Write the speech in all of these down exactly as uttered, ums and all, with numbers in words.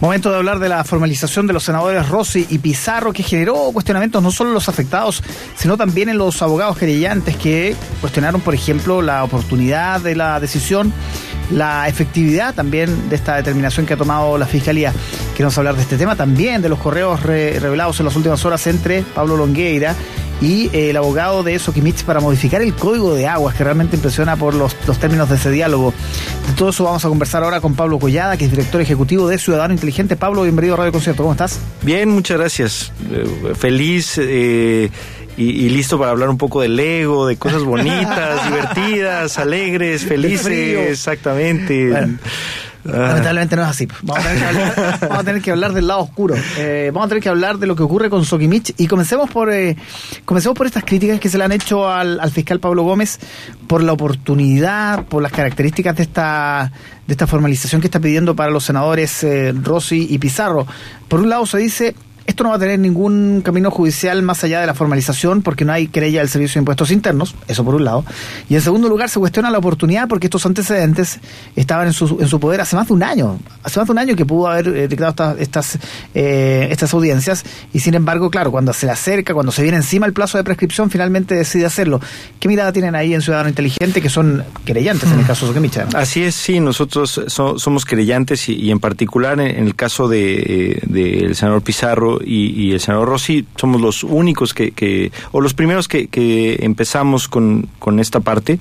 Momento de hablar de la formalización de los senadores Rossi y Pizarro, que generó cuestionamientos no solo en los afectados, sino también en los abogados querellantes, que cuestionaron, por ejemplo, la oportunidad de la decisión, la efectividad también de esta determinación que ha tomado la Fiscalía. Queremos hablar de este tema, también de los correos re- revelados en las últimas horas entre Pablo Longueira y eh, el abogado de Sokimich para modificar el Código de Aguas, que realmente impresiona por los, los términos de ese diálogo. De todo eso vamos a conversar ahora con Pablo Collada, que es director ejecutivo de Ciudadano Inteligente. Pablo, bienvenido a Radio Concierto. ¿Cómo estás? Bien, muchas gracias. Eh, feliz eh, y, y listo para hablar un poco del Lego, de cosas bonitas, divertidas, alegres, felices. Exactamente. Bueno. Lamentablemente no es así. Vamos a tener que hablar, vamos a tener que hablar del lado oscuro. Eh, vamos a tener que hablar de lo que ocurre con Sokimich y comencemos por eh, comencemos por estas críticas que se le han hecho al, al fiscal Pablo Gómez por la oportunidad, por las características de esta de esta formalización que está pidiendo para los senadores eh, Rossi y Pizarro. Por un lado se dice: esto no va a tener ningún camino judicial más allá de la formalización porque no hay querella del Servicio de Impuestos Internos, eso por un lado. Y en segundo lugar se cuestiona la oportunidad porque estos antecedentes estaban en su, en su poder hace más de un año. Hace más de un año que pudo haber eh, declarado estas, estas, eh, estas audiencias y sin embargo, claro, cuando se le acerca, cuando se viene encima el plazo de prescripción, finalmente decide hacerlo. ¿Qué mirada tienen ahí en Ciudadano Inteligente, que son querellantes en el caso de Sokimich? Así es, sí, nosotros so, somos querellantes y, y en particular en, en el caso de, de el senador Pizarro Y, y el senador Rossi somos los únicos que, que o los primeros que, que empezamos con, con esta parte.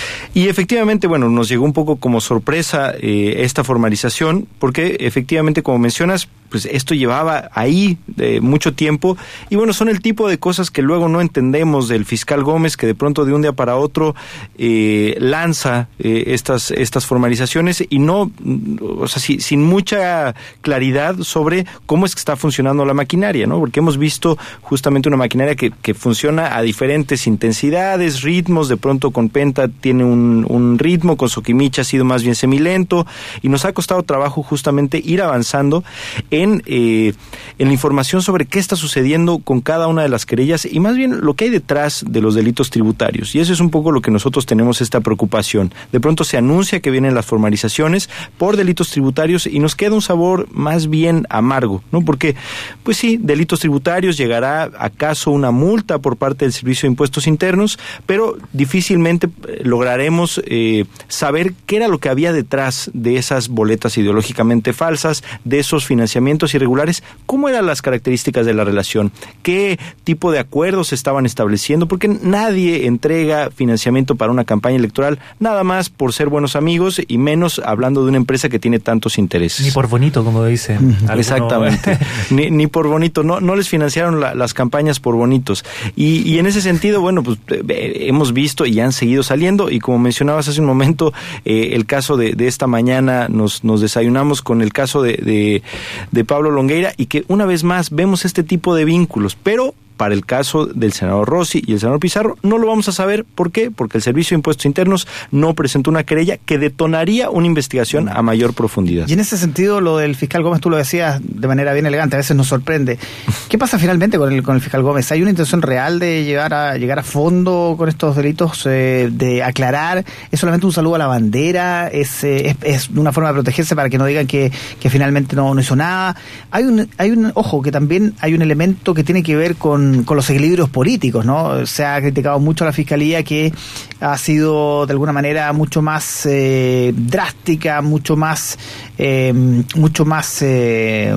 Y efectivamente, bueno, nos llegó un poco como sorpresa eh, esta formalización, porque efectivamente, como mencionas, pues esto llevaba ahí eh, mucho tiempo, y bueno, son el tipo de cosas que luego no entendemos del fiscal Gómez, que de pronto de un día para otro eh, lanza eh, estas, estas formalizaciones y no, o sea, si, sin mucha claridad sobre cómo es que está funcionando la maquinaria, ¿no? Porque hemos visto justamente una maquinaria que, que funciona a diferentes intensidades, ritmos. De pronto con Penta tiene un, un ritmo, con Sokimich ha sido más bien semilento, y nos ha costado trabajo justamente ir avanzando en, eh, en la información sobre qué está sucediendo con cada una de las querellas y más bien lo que hay detrás de los delitos tributarios. Y eso es un poco lo que nosotros tenemos esta preocupación. De pronto se anuncia que vienen las formalizaciones por delitos tributarios y nos queda un sabor más bien amargo, ¿no? Porque, pues sí, delitos tributarios, llegará acaso una multa por parte del Servicio de Impuestos Internos, pero difícilmente lograremos eh, saber qué era lo que había detrás de esas boletas ideológicamente falsas, de esos financiamientos irregulares, cómo eran las características de la relación, qué tipo de acuerdos se estaban estableciendo, porque nadie entrega financiamiento para una campaña electoral nada más por ser buenos amigos y menos hablando de una empresa que tiene tantos intereses. Ni por bonito, como dice. Uh-huh. Exactamente. ni, ni por bonito, no, no les financiaron la, las campañas por bonitos. Y, y en ese sentido, bueno, pues eh, hemos visto y han seguido saliendo, y como mencionabas hace un momento, eh, el caso de, de esta mañana, nos, nos desayunamos con el caso de, de, de Pablo Longueira, y que una vez más vemos este tipo de vínculos, pero para el caso del senador Rossi y el senador Pizarro no lo vamos a saber. ¿Por qué? Porque el Servicio de Impuestos Internos no presentó una querella que detonaría una investigación a mayor profundidad. Y en ese sentido, lo del fiscal Gómez, tú lo decías de manera bien elegante, a veces nos sorprende. ¿Qué pasa finalmente con el, con el fiscal Gómez? ¿Hay una intención real de llegar a llegar a fondo con estos delitos, eh, de aclarar? ¿Es solamente un saludo a la bandera? ¿Es, eh, es, es una forma de protegerse para que no digan que, que finalmente no, no hizo nada? Hay un, hay un, ojo, que también hay un elemento que tiene que ver con con los equilibrios políticos, ¿no? Se ha criticado mucho a la Fiscalía, que ha sido de alguna manera mucho más eh, drástica, mucho más eh, mucho más eh,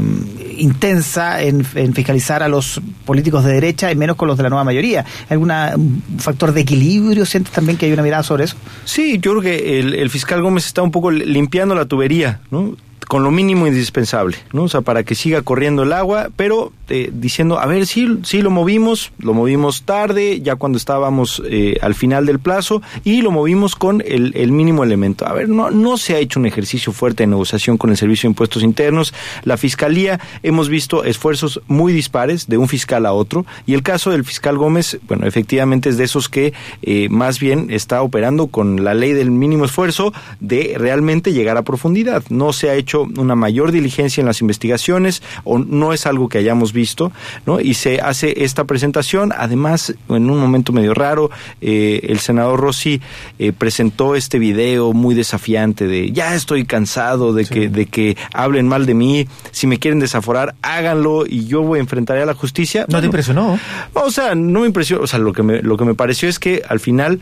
intensa en, en fiscalizar a los políticos de derecha y menos con los de la nueva mayoría. ¿Hay algún factor de equilibrio? ¿Sientes también que hay una mirada sobre eso? Sí, yo creo que el, el fiscal Gómez está un poco limpiando la tubería, ¿no? Con lo mínimo indispensable, ¿no? O sea, para que siga corriendo el agua, pero eh, diciendo, a ver, sí, sí lo movimos, lo movimos tarde, ya cuando estábamos eh, al final del plazo, y lo movimos con el, el mínimo elemento. A ver, no, no se ha hecho un ejercicio fuerte de negociación con el Servicio de Impuestos Internos. La Fiscalía, hemos visto esfuerzos muy dispares de un fiscal a otro, y el caso del fiscal Gómez, bueno, efectivamente es de esos que eh, más bien está operando con la ley del mínimo esfuerzo de realmente llegar a profundidad. No se ha hecho hecho una mayor diligencia en las investigaciones o no es algo que hayamos visto, ¿no? Y se hace esta presentación. Además, en un momento medio raro, eh, el senador Rossi eh, presentó este video muy desafiante de ya estoy cansado de, sí. que, de que hablen mal de mí, si me quieren desaforar, háganlo y yo voy a enfrentar a la justicia. ¿No bueno, te impresionó? O sea, no me impresionó, o sea, lo que me, lo que me pareció es que al final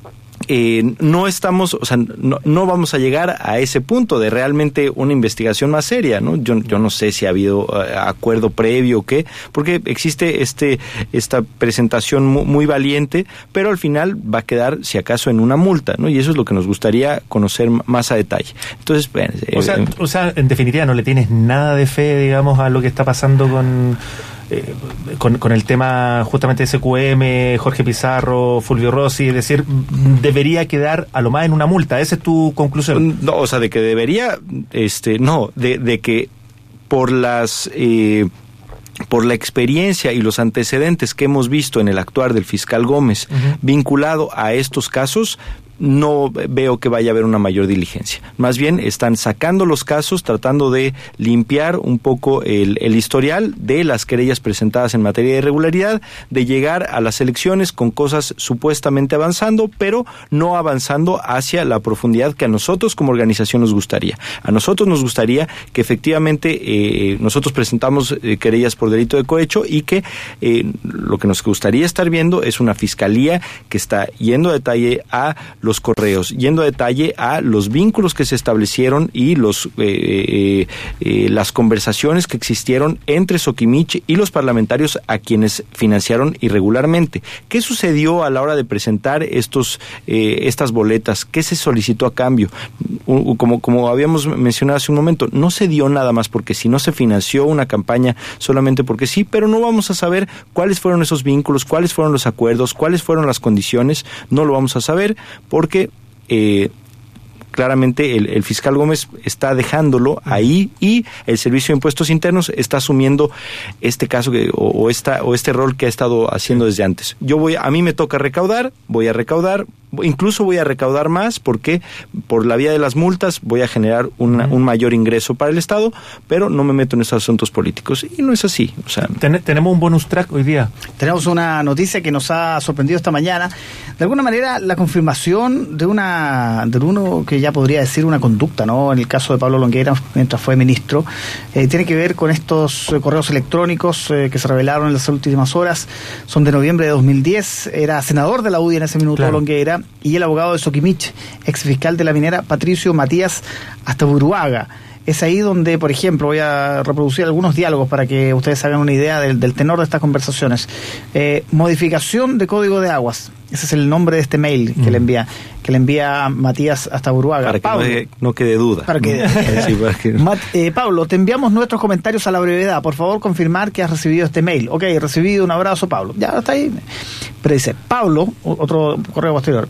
Eh, no estamos, o sea, no, no vamos a llegar a ese punto de realmente una investigación más seria, ¿no? Yo, yo no sé si ha habido uh, acuerdo previo o qué, porque existe este esta presentación muy, muy valiente, pero al final va a quedar, si acaso, en una multa, ¿no? Y eso es lo que nos gustaría conocer más a detalle. Entonces, bueno, eh, o sea, eh, o sea, en definitiva, no le tienes nada de fe, digamos, a lo que está pasando con Eh, con, con el tema justamente de S Q M, Jorge Pizarro, Fulvio Rossi, es decir, debería quedar a lo más en una multa. ¿Esa es tu conclusión? No, o sea, de que debería, este, no, de, de que por las eh, por la experiencia y los antecedentes que hemos visto en el actuar del fiscal Gómez uh-huh. vinculado a estos casos, no veo que vaya a haber una mayor diligencia. Más bien están sacando los casos, tratando de limpiar un poco el, el historial de las querellas presentadas en materia de irregularidad, de llegar a las elecciones con cosas supuestamente avanzando, pero no avanzando hacia la profundidad que a nosotros como organización nos gustaría. A nosotros nos gustaría que efectivamente eh, nosotros presentamos eh, querellas por delito de cohecho y que eh, lo que nos gustaría estar viendo es una fiscalía que está yendo a detalle a los los correos, yendo a detalle a los vínculos que se establecieron y los eh, eh, eh, las conversaciones que existieron entre Soquimich y los parlamentarios a quienes financiaron irregularmente. ¿Qué sucedió a la hora de presentar estos eh, estas boletas? ¿Qué se solicitó a cambio? Uh, como, como habíamos mencionado hace un momento, no se dio nada más porque si no se financió una campaña solamente porque sí, pero no vamos a saber cuáles fueron esos vínculos, cuáles fueron los acuerdos, cuáles fueron las condiciones, no lo vamos a saber porque eh, claramente el, el fiscal Gómez está dejándolo ahí y el Servicio de Impuestos Internos está asumiendo este caso que, o, o, esta, o este rol que ha estado haciendo desde antes. Yo voy, a mí me toca recaudar, voy a recaudar, incluso voy a recaudar más porque por la vía de las multas voy a generar una, un mayor ingreso para el Estado, pero no me meto en esos asuntos políticos y no es así. O sea, Ten, tenemos un bonus track hoy día. Tenemos una noticia que nos ha sorprendido esta mañana. De alguna manera, la confirmación de una de uno que ya podría decir una conducta, ¿no? En el caso de Pablo Longueira, mientras fue ministro, eh, tiene que ver con estos eh, correos electrónicos eh, que se revelaron en las últimas horas. Son de noviembre de dos mil diez. Era senador de la U D I en ese minuto, claro. Longueira, y el abogado de Soquimich, ex fiscal de la minera Patricio Matías Astaburuaga. Es ahí donde, por ejemplo, voy a reproducir algunos diálogos para que ustedes hagan una idea del, del tenor de estas conversaciones. Eh, modificación de código de aguas. Ese es el nombre de este mail que mm. le envía que le envía Matías Astaburuaga. Para que Pablo, no, no quede duda. Para que, sí, para que... Mat, eh, Pablo, te enviamos nuestros comentarios a la brevedad. Por favor, confirmar que has recibido este mail. Ok, recibido, un abrazo, Pablo. Ya está ahí. Pero dice, Pablo, otro correo posterior.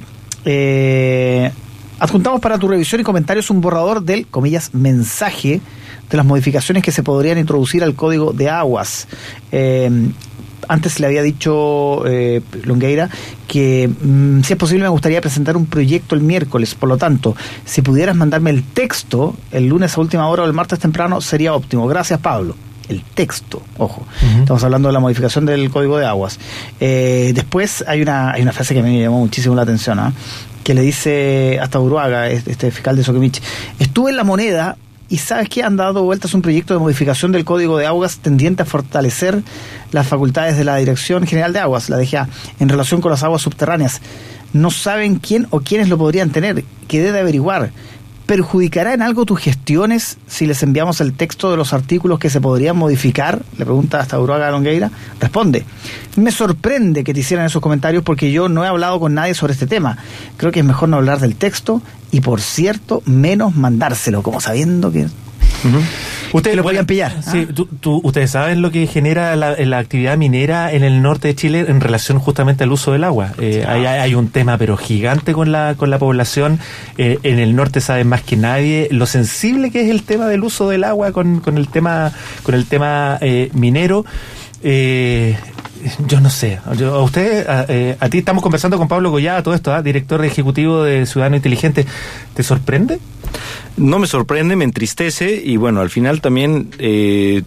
Eh... Adjuntamos para tu revisión y comentarios un borrador del, comillas, mensaje de las modificaciones que se podrían introducir al Código de Aguas. Eh, antes le había dicho eh, Longueira que mmm, si es posible me gustaría presentar un proyecto el miércoles, por lo tanto, si pudieras mandarme el texto el lunes a última hora o el martes temprano sería óptimo. Gracias, Pablo. El texto, ojo, uh-huh. Estamos hablando de la modificación del Código de Aguas. Eh, después hay una, hay una frase que a mí me llamó muchísimo la atención, ¿eh? Que le dice Astaburuaga, este fiscal de Soquimich, estuve en La Moneda y ¿sabes qué? Han dado vueltas un proyecto de modificación del Código de Aguas tendiente a fortalecer las facultades de la Dirección General de Aguas, la D G A, en relación con las aguas subterráneas. No saben quién o quiénes lo podrían tener, quedé de averiguar. ¿Perjudicará en algo tus gestiones si les enviamos el texto de los artículos que se podrían modificar? Le pregunta Astaburuaga a Longueira. Responde, me sorprende que te hicieran esos comentarios porque yo no he hablado con nadie sobre este tema. Creo que es mejor no hablar del texto y, por cierto, menos mandárselo, como sabiendo que... Uh-huh. Ustedes lo podían pillar. Sí, ¿ah? tú, tú, ustedes saben lo que genera la, la actividad minera en el norte de Chile en relación justamente al uso del agua. Eh, hay, hay un tema pero gigante con la con la población. Eh, en el norte saben más que nadie lo sensible que es el tema del uso del agua con, con el tema con el tema eh, minero. Eh, yo no sé. Yo, a usted, a, eh, a ti estamos conversando con Pablo Collada, todo esto, ¿eh? Director ejecutivo de Ciudadano Inteligente. ¿Te sorprende? No me sorprende, me entristece y bueno, al final también... Eh,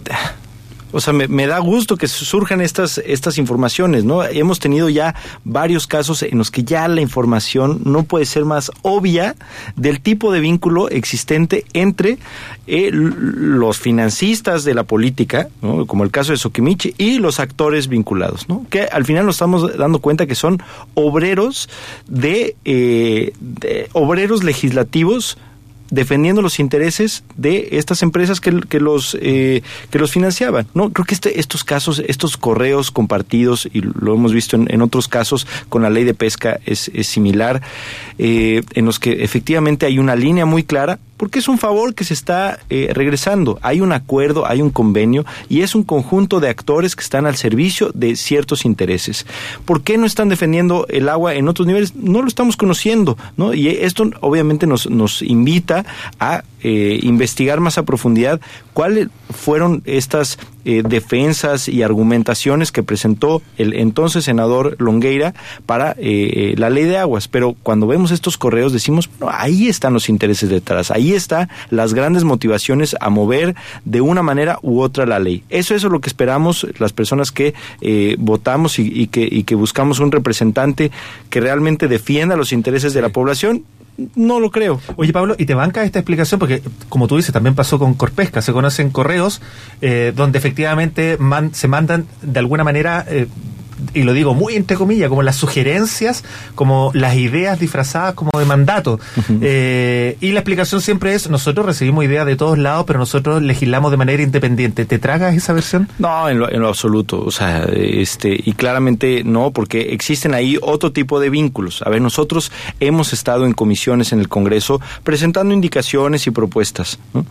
O sea, me, me da gusto que surjan estas estas informaciones, ¿no? Hemos tenido ya varios casos en los que ya la información no puede ser más obvia del tipo de vínculo existente entre eh, los financistas de la política, ¿no? Como el caso de Soquimich, y los actores vinculados, ¿no? Que al final nos estamos dando cuenta que son obreros de, eh, de obreros legislativos defendiendo los intereses de estas empresas que, que los eh, que los financiaban, ¿no? Creo que este, estos casos, estos correos compartidos, y lo hemos visto en, en otros casos con la ley de pesca, es, es similar, eh, en los que efectivamente hay una línea muy clara, porque es un favor que se está eh, regresando. Hay un acuerdo, hay un convenio, y es un conjunto de actores que están al servicio de ciertos intereses. ¿Por qué no están defendiendo el agua en otros niveles? No lo estamos conociendo, ¿no? Y esto obviamente nos, nos invita a eh, investigar más a profundidad cuáles fueron estas eh, defensas y argumentaciones que presentó el entonces senador Longueira para eh, la ley de aguas. Pero cuando vemos estos correos decimos, bueno, ahí están los intereses detrás, ahí están las grandes motivaciones a mover de una manera u otra la ley. Eso, eso es lo que esperamos las personas que eh, votamos y, y, que, y que buscamos un representante que realmente defienda los intereses de la población. No lo creo. Oye, Pablo, ¿y te banca esta explicación? Porque, como tú dices, también pasó con Corpesca. Se conocen correos eh, donde efectivamente man, se mandan de alguna manera... Eh, y lo digo muy entre comillas, como las sugerencias, como las ideas disfrazadas como de mandato. Uh-huh. Eh, y la explicación siempre es, nosotros recibimos ideas de todos lados, pero nosotros legislamos de manera independiente. ¿Te tragas esa versión? No, en lo, en lo absoluto. O sea, este, y claramente no, porque existen ahí otro tipo de vínculos. A ver, nosotros hemos estado en comisiones en el Congreso presentando indicaciones y propuestas, ¿no?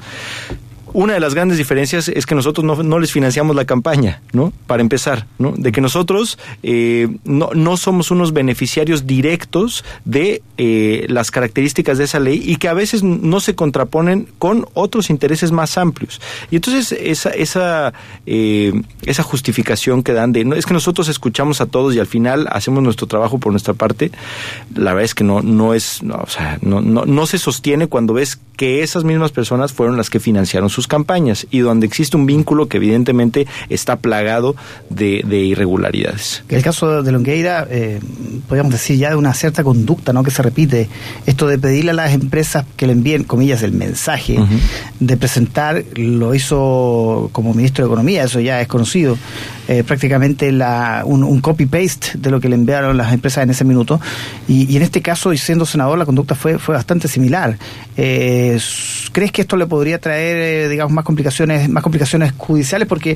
Una de las grandes diferencias es que nosotros no, no les financiamos la campaña, ¿no? Para empezar, ¿no? De que nosotros eh, no, no somos unos beneficiarios directos de eh, las características de esa ley y que a veces no se contraponen con otros intereses más amplios. Y entonces esa esa eh, esa justificación que dan de, no, es que nosotros escuchamos a todos y al final hacemos nuestro trabajo por nuestra parte, la verdad es que no no es, no, o sea, no, no, no se sostiene cuando ves que esas mismas personas fueron las que financiaron sus campañas y donde existe un vínculo que evidentemente está plagado de, de irregularidades. El caso de Longueira, eh, podríamos decir ya de una cierta conducta, ¿no? Que se repite, esto de pedirle a las empresas que le envíen, comillas, el mensaje, uh-huh. de presentar, lo hizo como ministro de Economía, eso ya es conocido, eh, prácticamente la, un, un copy-paste de lo que le enviaron las empresas en ese minuto, y, y en este caso, y siendo senador, la conducta fue, fue bastante similar. Eh, ¿Crees que esto le podría traer, eh, digamos, más complicaciones, más complicaciones judiciales? Porque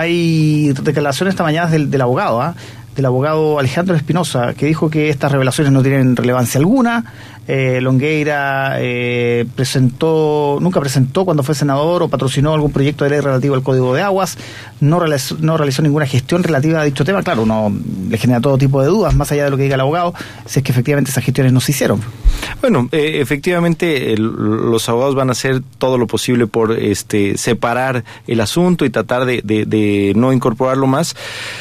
hay declaraciones esta mañana del, del abogado, ¿ah? ¿eh? del abogado Alejandro Espinosa, que dijo que estas revelaciones no tienen relevancia alguna. Eh, Longueira eh, presentó, nunca presentó cuando fue senador o patrocinó algún proyecto de ley relativo al Código de Aguas, no realizó, no realizó ninguna gestión relativa a dicho tema. Claro, uno le genera todo tipo de dudas, más allá de lo que diga el abogado, si es que efectivamente esas gestiones no se hicieron. Bueno, eh, efectivamente el, los abogados van a hacer todo lo posible por este separar el asunto y tratar de, de, de no incorporarlo más.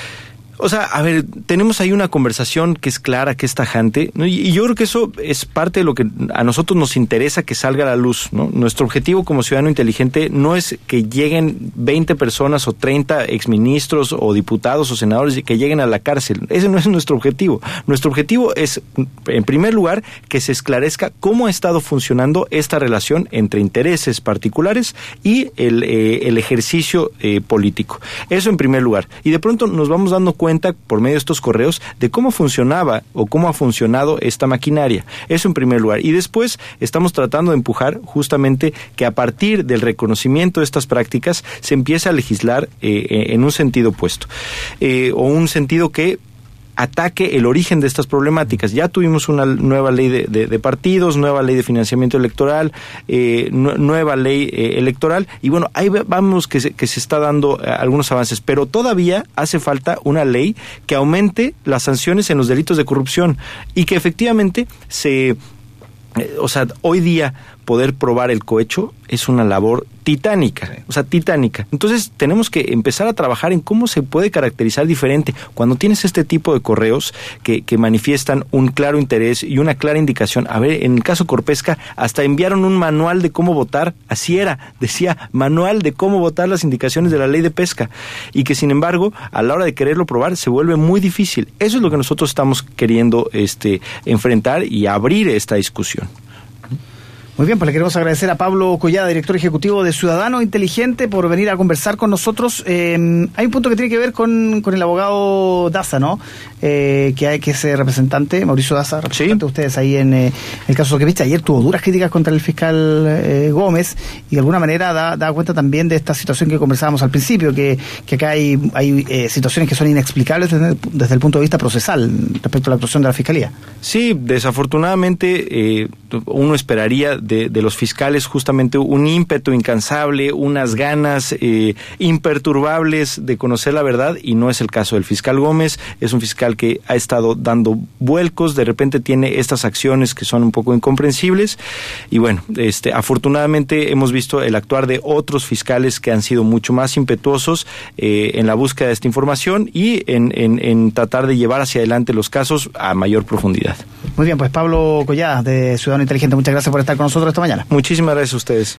O sea, a ver, tenemos ahí una conversación que es clara, que es tajante, ¿no? y, y yo creo que eso es parte de lo que a nosotros nos interesa que salga a la luz, ¿no? Nuestro objetivo como ciudadano inteligente no es que lleguen veinte personas o treinta exministros o diputados o senadores y que lleguen a la cárcel. Ese no es nuestro objetivo. Nuestro objetivo es, en primer lugar, que se esclarezca cómo ha estado funcionando esta relación entre intereses particulares y el, eh, el ejercicio eh, político. Eso en primer lugar. Y de pronto nos vamos dando cuenta cuenta por medio de estos correos de cómo funcionaba o cómo ha funcionado esta maquinaria. Eso en primer lugar. Y después estamos tratando de empujar justamente que a partir del reconocimiento de estas prácticas se empiece a legislar eh, en un sentido opuesto. Eh, o un sentido que ataque el origen de estas problemáticas. Ya tuvimos una nueva ley de, de, de partidos, nueva ley de financiamiento electoral, eh, nu- nueva ley eh, electoral, y bueno, ahí vamos que se, que se está dando eh, algunos avances, pero todavía hace falta una ley que aumente las sanciones en los delitos de corrupción y que efectivamente se... Eh, o sea, hoy día poder probar el cohecho es una labor titánica, o sea, titánica. Entonces tenemos que empezar a trabajar en cómo se puede caracterizar diferente. Cuando tienes este tipo de correos que, que manifiestan un claro interés y una clara indicación, a ver, en el caso Corpesca, hasta enviaron un manual de cómo votar, así era, decía, manual de cómo votar las indicaciones de la ley de pesca, y que sin embargo, a la hora de quererlo probar, se vuelve muy difícil. Eso es lo que nosotros estamos queriendo este, enfrentar y abrir esta discusión. Muy bien, pues le queremos agradecer a Pablo Collada, director ejecutivo de Ciudadano Inteligente, por venir a conversar con nosotros. Eh, hay un punto que tiene que ver con, con el abogado Daza, ¿no? Eh, que hay que ser representante, Mauricio Daza, representante de ustedes ahí en eh, el caso Soquimich. Ayer tuvo duras críticas contra el fiscal eh, Gómez y de alguna manera da, da cuenta también de esta situación que conversábamos al principio, que, que acá hay, hay eh, situaciones que son inexplicables desde, desde el punto de vista procesal respecto a la actuación de la Fiscalía. Sí, desafortunadamente eh, uno esperaría De, de los fiscales justamente un ímpetu incansable, unas ganas eh, imperturbables de conocer la verdad, y no es el caso del fiscal Gómez. Es un fiscal que ha estado dando vuelcos, de repente tiene estas acciones que son un poco incomprensibles, y bueno, este, afortunadamente hemos visto el actuar de otros fiscales que han sido mucho más impetuosos eh, en la búsqueda de esta información y en, en, en tratar de llevar hacia adelante los casos a mayor profundidad. Muy bien, pues Pablo Collada, de Ciudadano Inteligente, muchas gracias por estar con nosotros esta mañana. Muchísimas gracias a ustedes.